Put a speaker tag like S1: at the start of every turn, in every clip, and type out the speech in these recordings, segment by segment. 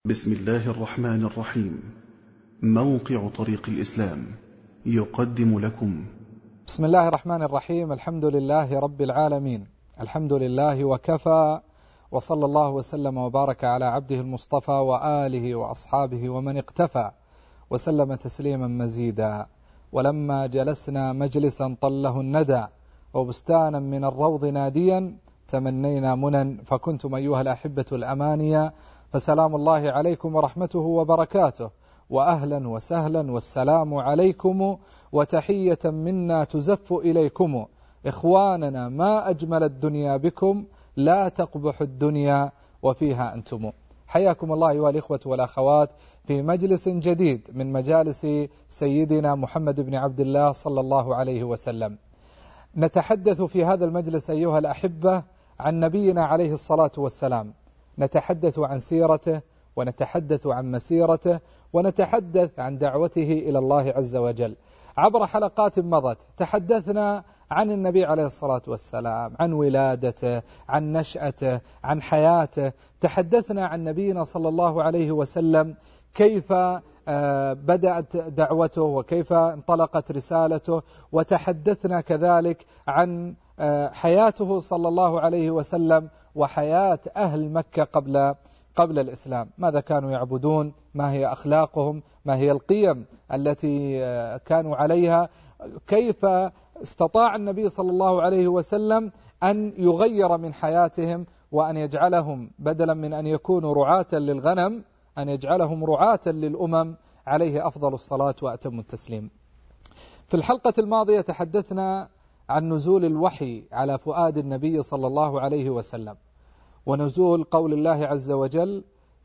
S1: بسم الله الرحمن الرحيم. موقع طريق الإسلام يقدم لكم
S2: بسم الله الرحمن الرحيم. الحمد لله رب العالمين، الحمد لله وكفى، وصلى الله وسلم وبارك على عبده المصطفى وآله وأصحابه ومن اقتفى وسلم تسليما مزيدا. ولما جلسنا مجلسا طله الندى وبستانا من الروض ناديا تمنينا منى فكنتم أيها الأحبة الأمانية، فسلام الله عليكم ورحمته وبركاته، وأهلا وسهلا والسلام عليكم، وتحية منا تزف إليكم. إخواننا ما أجمل الدنيا بكم، لا تقبح الدنيا وفيها أنتم. حياكم الله أيها الإخوة والأخوات في مجلس جديد من مجالس سيدنا محمد بن عبد الله صلى الله عليه وسلم. نتحدث في هذا المجلس أيها الأحبة عن نبينا عليه الصلاة والسلام، نتحدث عن سيرته، ونتحدث عن مسيرته، ونتحدث عن دعوته إلى الله عز وجل. عبر حلقات مضت تحدثنا عن النبي عليه الصلاة والسلام، عن ولادته، عن نشأته، عن حياته. تحدثنا عن نبينا صلى الله عليه وسلم كيف بدأت دعوته وكيف انطلقت رسالته، وتحدثنا كذلك عن حياته صلى الله عليه وسلم وحياة أهل مكة قبل الإسلام. ماذا كانوا يعبدون، ما هي أخلاقهم، ما هي القيم التي كانوا عليها، كيف استطاع النبي صلى الله عليه وسلم أن يغير من حياتهم وأن يجعلهم بدلا من أن يكونوا رعاة للغنم أن يجعلهم رعاة للأمم، عليه أفضل الصلاة وأتم التسليم. في الحلقة الماضية تحدثنا عن نزول الوحي على فؤاد النبي صلى الله عليه وسلم، ونزول قول الله عز وجل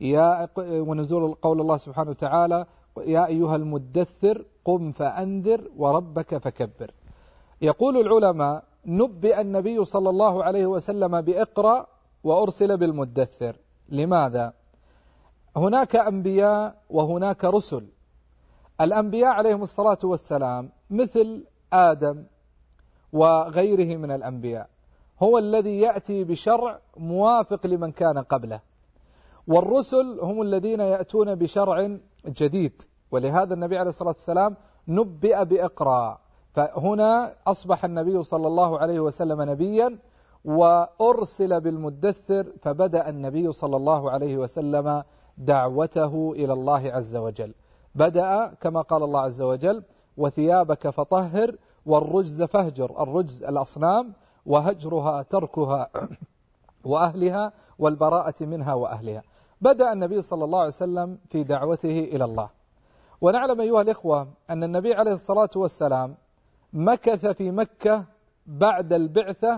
S2: ونزول قول الله سبحانه وتعالى: يا أيها المدثر قم فأنذر وربك فكبر. يقول العلماء: نبئ النبي صلى الله عليه وسلم بإقرأ وأرسل بالمدثر. لماذا؟ هناك أنبياء وهناك رسل. الأنبياء عليهم الصلاة والسلام مثل آدم وغيره من الأنبياء، هو الذي يأتي بشرع موافق لمن كان قبله، والرسل هم الذين يأتون بشرع جديد. ولهذا النبي عليه الصلاة والسلام نبئ بإقرأ، فهنا أصبح النبي صلى الله عليه وسلم نبيا، وأرسل بالمدثر، فبدأ النبي صلى الله عليه وسلم دعوته إلى الله عز وجل. بدأ كما قال الله عز وجل: وثيابك فطهر والرجز فاهجر. الرجز الأصنام، وهجرها تركها وأهلها، والبراءة منها وأهلها. بدأ النبي صلى الله عليه وسلم في دعوته إلى الله. ونعلم أيها الإخوة أن النبي عليه الصلاة والسلام مكث في مكة بعد البعثة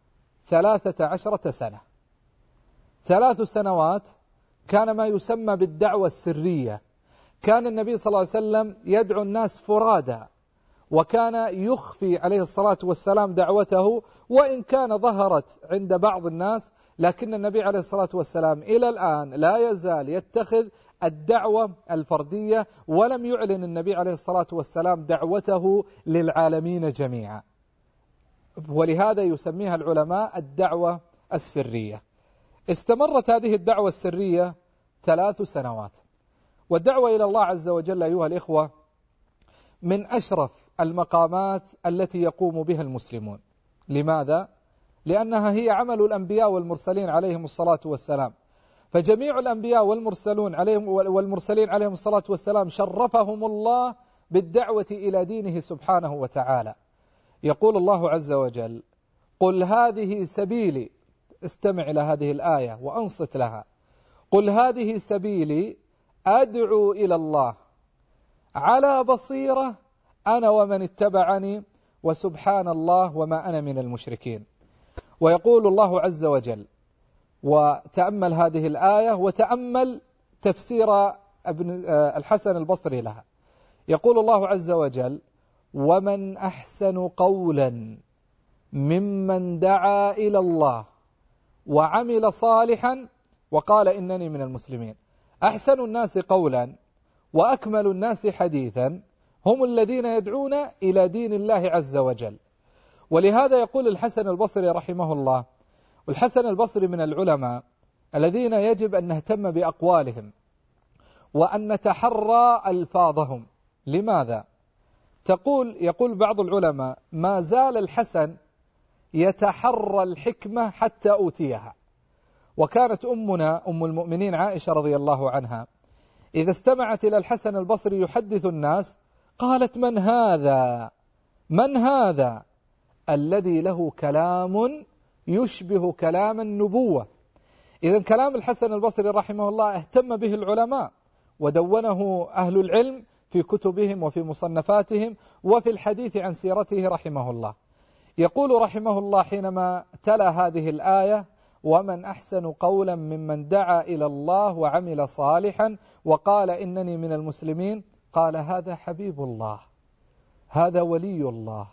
S2: 13 سنة. 3 سنوات كان ما يسمى بالدعوة السرية. كان النبي صلى الله عليه وسلم يدعو الناس فرادى، وكان يخفي عليه الصلاة والسلام دعوته، وإن كان ظهرت عند بعض الناس، لكن النبي عليه الصلاة والسلام إلى الآن لا يزال يتخذ الدعوة الفردية، ولم يعلن النبي عليه الصلاة والسلام دعوته للعالمين جميعا، ولهذا يسميها العلماء الدعوة السرية. استمرت هذه الدعوة السرية 3 سنوات. والدعوة إلى الله عز وجل أيها الإخوة من أشرف المقامات التي يقوم بها المسلمون. لماذا؟ لأنها هي عمل الأنبياء والمرسلين عليهم الصلاة والسلام. فجميع الأنبياء والمرسلين عليهم الصلاة والسلام شرفهم الله بالدعوة إلى دينه سبحانه وتعالى. يقول الله عز وجل: قل هذه سبيلي. استمع إلى هذه الآية وأنصت لها. قل هذه سبيلي أدعو إلى الله على بصيرة أنا ومن اتبعني وسبحان الله وما أنا من المشركين. ويقول الله عز وجل، وتأمل هذه الآية وتأمل تفسير الحسن البصري لها. يقول الله عز وجل: ومن أحسن قولا ممن دعا إلى الله وعمل صالحا وقال إنني من المسلمين. أحسن الناس قولا وأكمل الناس حديثا هم الذين يدعون إلى دين الله عز وجل. ولهذا يقول الحسن البصري رحمه الله، والحسن البصري من العلماء الذين يجب أن نهتم بأقوالهم، وأن نتحرى ألفاظهم. لماذا؟ يقول بعض العلماء: ما زال الحسن يتحرى الحكمة حتى أوتيها. وكانت أمنا أم المؤمنين عائشة رضي الله عنها إذا استمعت إلى الحسن البصري يحدث الناس قالت: من هذا الذي له كلام يشبه كلام النبوة؟ إذن كلام الحسن البصري رحمه الله اهتم به العلماء ودونه أهل العلم في كتبهم وفي مصنفاتهم وفي الحديث عن سيرته رحمه الله. يقول رحمه الله حينما تلا هذه الآية: ومن أحسن قولا ممن دعا إلى الله وعمل صالحا وقال إنني من المسلمين، قال: هذا حبيب الله، هذا ولي الله،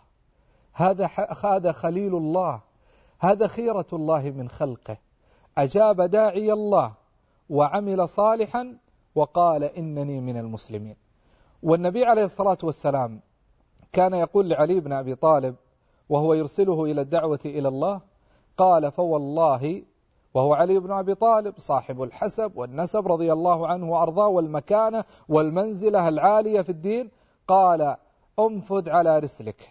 S2: هذا خليل الله، هذا خيرة الله من خلقه، أجاب داعي الله وعمل صالحا وقال إنني من المسلمين. والنبي عليه الصلاة والسلام كان يقول لعلي بن أبي طالب وهو يرسله إلى الدعوة إلى الله، قال: فوالله، وهو علي بن أبي طالب صاحب الحسب والنسب رضي الله عنه وأرضاه والمكانة والمنزلة العالية في الدين، قال: انفذ على رسلك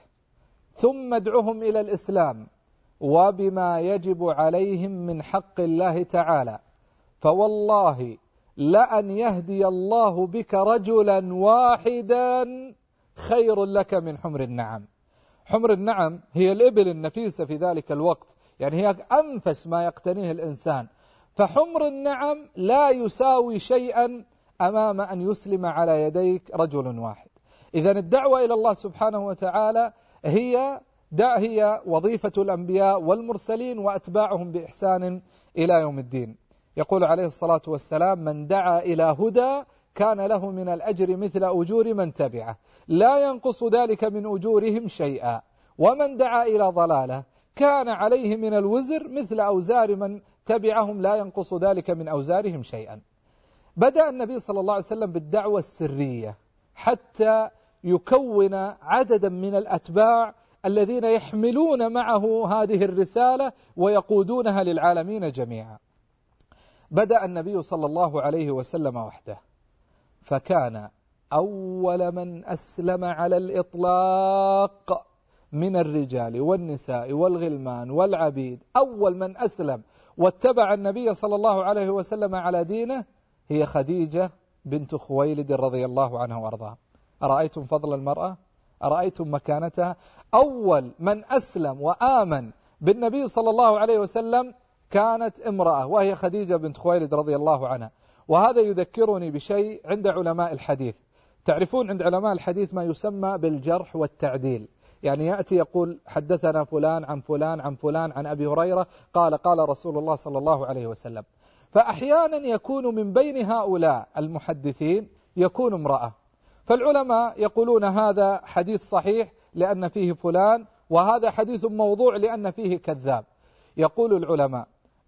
S2: ثم ادعهم إلى الإسلام وبما يجب عليهم من حق الله تعالى، فوالله لأن يهدي الله بك رجلا واحدا خير لك من حمر النعم. حمر النعم هي الإبل النفيسة في ذلك الوقت، يعني هي أنفس ما يقتنيه الإنسان، فحمر النعم لا يساوي شيئا أمام أن يسلم على يديك رجل واحد. إذن الدعوة إلى الله سبحانه وتعالى هي وظيفة الأنبياء والمرسلين وأتباعهم بإحسان إلى يوم الدين. يقول عليه الصلاة والسلام: من دعا إلى هدى كان له من الأجر مثل أجور من تبعه لا ينقص ذلك من أجورهم شيئا، ومن دعا إلى ضلالة كان عليه من الوزر مثل أوزار من تبعهم لا ينقص ذلك من أوزارهم شيئا. بدأ النبي صلى الله عليه وسلم بالدعوة السرية حتى يكون عددا من الأتباع الذين يحملون معه هذه الرسالة ويقودونها للعالمين جميعا. بدأ النبي صلى الله عليه وسلم وحده، فكان أول من أسلم على الإطلاق من الرجال والنساء والغلمان والعبيد، أول من أسلم واتبع النبي صلى الله عليه وسلم على دينه هي خديجة بنت خويلد رضي الله عنها وأرضاها. أرأيتم فضل المرأة؟ أرأيتم مكانتها؟ أول من أسلم وآمن بالنبي صلى الله عليه وسلم كانت امرأة، وهي خديجة بنت خويلد رضي الله عنها. وهذا يذكرني بشيء عند علماء الحديث. تعرفون عند علماء الحديث ما يسمى بالجرح والتعديل، يعني يأتي يقول: حدثنا فلان عن فلان عن فلان عن أبي هريرة قال رسول الله صلى الله عليه وسلم. فأحيانا يكون من بين هؤلاء المحدثين يكون امرأة، فالعلماء يقولون هذا حديث صحيح لأن فيه فلان، وهذا حديث موضوع لأن فيه كذاب. يقول العلماء: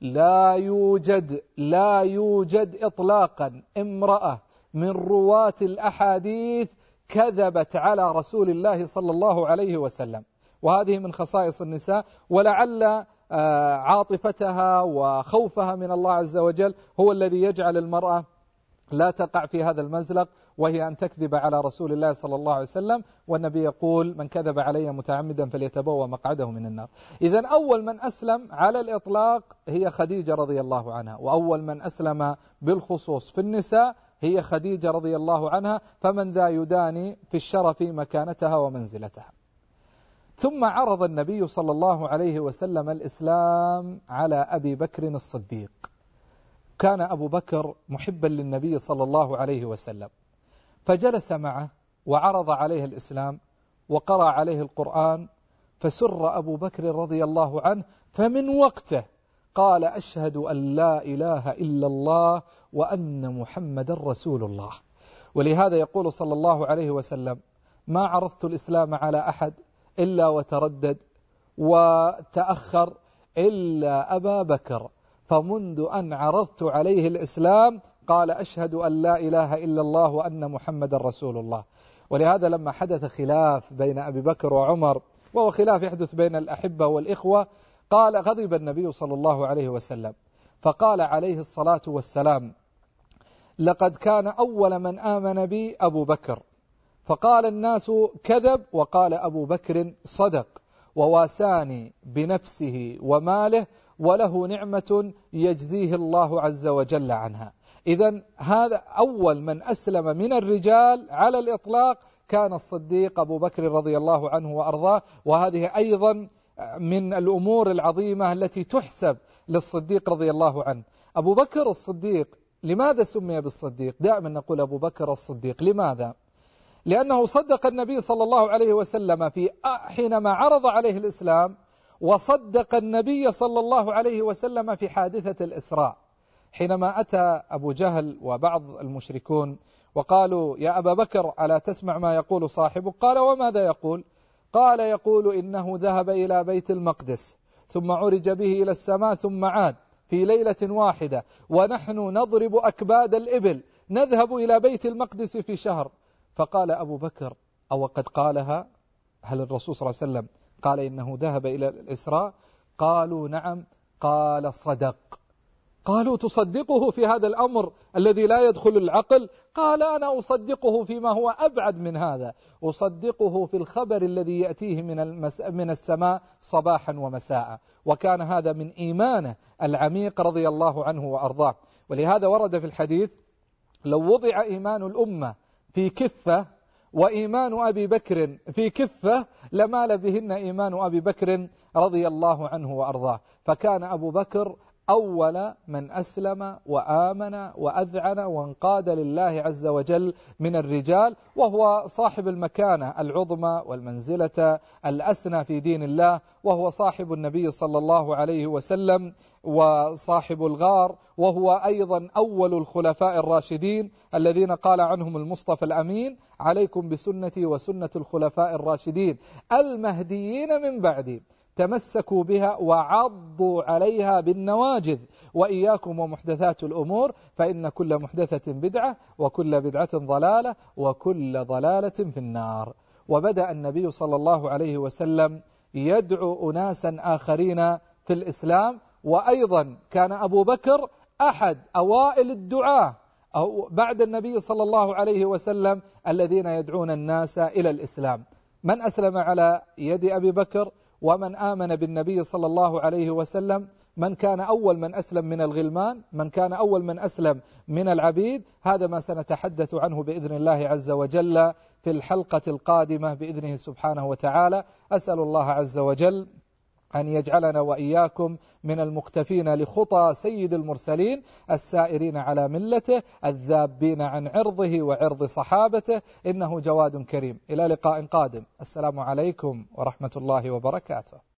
S2: لا يوجد إطلاقا امرأة من رواة الأحاديث كذبت على رسول الله صلى الله عليه وسلم، وهذه من خصائص النساء، ولعل عاطفتها وخوفها من الله عز وجل هو الذي يجعل المرأة لا تقع في هذا المزلق، وهي أن تكذب على رسول الله صلى الله عليه وسلم، والنبي يقول: من كذب علي متعمدا فليتبوأ مقعده من النار. إذن أول من أسلم على الإطلاق هي خديجة رضي الله عنها، وأول من أسلم بالخصوص في النساء هي خديجة رضي الله عنها، فمن ذا يداني في الشرف مكانتها ومنزلتها. ثم عرض النبي صلى الله عليه وسلم الإسلام على أبي بكر الصديق. كان أبو بكر محبا للنبي صلى الله عليه وسلم، فجلس معه وعرض عليه الإسلام وقرأ عليه القرآن، فسر أبو بكر رضي الله عنه، فمن وقته قال: أشهد أن لا إله إلا الله وأن محمد رسول الله. ولهذا يقول صلى الله عليه وسلم: ما عرضت الإسلام على أحد إلا وتردد وتأخر إلا أبا بكر، فمنذ أن عرضت عليه الإسلام قال: أشهد أن لا إله إلا الله وأن محمد رسول الله. ولهذا لما حدث خلاف بين أبي بكر وعمر، وهو خلاف يحدث بين الأحبة والإخوة، قال: غضب النبي صلى الله عليه وسلم، فقال عليه الصلاة والسلام: لقد كان أول من آمن بي أبو بكر. فقال الناس كذب، وقال أبو بكر صدق، وواساني بنفسه وماله، وله نعمة يجزيه الله عز وجل عنها. إذن هذا أول من أسلم من الرجال على الإطلاق كان الصديق أبو بكر رضي الله عنه وأرضاه. وهذه أيضا من الأمور العظيمة التي تحسب للصديق رضي الله عنه. أبو بكر الصديق لماذا سمي بالصديق؟ دائما نقول أبو بكر الصديق. لماذا؟ لأنه صدق النبي صلى الله عليه وسلم حينما عرض عليه الإسلام، وصدق النبي صلى الله عليه وسلم في حادثة الإسراء، حينما أتى أبو جهل وبعض المشركون وقالوا يا أبا بكر ألا تسمع ما يقول صاحبك؟ قال وماذا يقول؟ قال يقول إنه ذهب إلى بيت المقدس ثم عرج به إلى السماء ثم عاد في ليلة واحدة، ونحن نضرب أكباد الإبل نذهب إلى بيت المقدس في شهر. فقال أبو بكر أو قد قالها؟ هل الرسول صلى الله عليه وسلم قال إنه ذهب إلى الإسراء؟ قالوا نعم. قال صدق. قالوا تصدقه في هذا الأمر الذي لا يدخل العقل؟ قال أنا أصدقه فيما هو أبعد من هذا، أصدقه في الخبر الذي يأتيه من السماء صباحا ومساء. وكان هذا من إيمانه العميق رضي الله عنه وأرضاه. ولهذا ورد في الحديث لو وضع إيمان الأمة في كفة وإيمان أبي بكر في كفة لمال بهن إيمان أبي بكر رضي الله عنه وأرضاه. فكان أبو بكر أول من أسلم وآمن وأذعن وانقاد لله عز وجل من الرجال، وهو صاحب المكانة العظمى والمنزلة الأسنى في دين الله، وهو صاحب النبي صلى الله عليه وسلم وصاحب الغار، وهو أيضا أول الخلفاء الراشدين الذين قال عنهم المصطفى الأمين عليكم بسنتي وسنة الخلفاء الراشدين المهديين من بعدي تمسكوا بها وعضوا عليها بالنواجذ وإياكم ومحدثات الأمور فإن كل محدثة بدعة وكل بدعة ضلالة وكل ضلالة في النار. وبدأ النبي صلى الله عليه وسلم يدعو أناسا آخرين في الإسلام، وأيضا كان أبو بكر أحد أوائل الدعاة أو بعد النبي صلى الله عليه وسلم الذين يدعون الناس إلى الإسلام. من أسلم على يد أبي بكر ومن آمن بالنبي صلى الله عليه وسلم؟ من كان أول من أسلم من الغلمان؟ من كان أول من أسلم من العبيد؟ هذا ما سنتحدث عنه بإذن الله عز وجل في الحلقة القادمة بإذنه سبحانه وتعالى. أسأل الله عز وجل أن يجعلنا وإياكم من المقتفين لخطى سيد المرسلين السائرين على ملته الذابين عن عرضه وعرض صحابته، إنه جواد كريم. إلى لقاء قادم. السلام عليكم ورحمة الله وبركاته.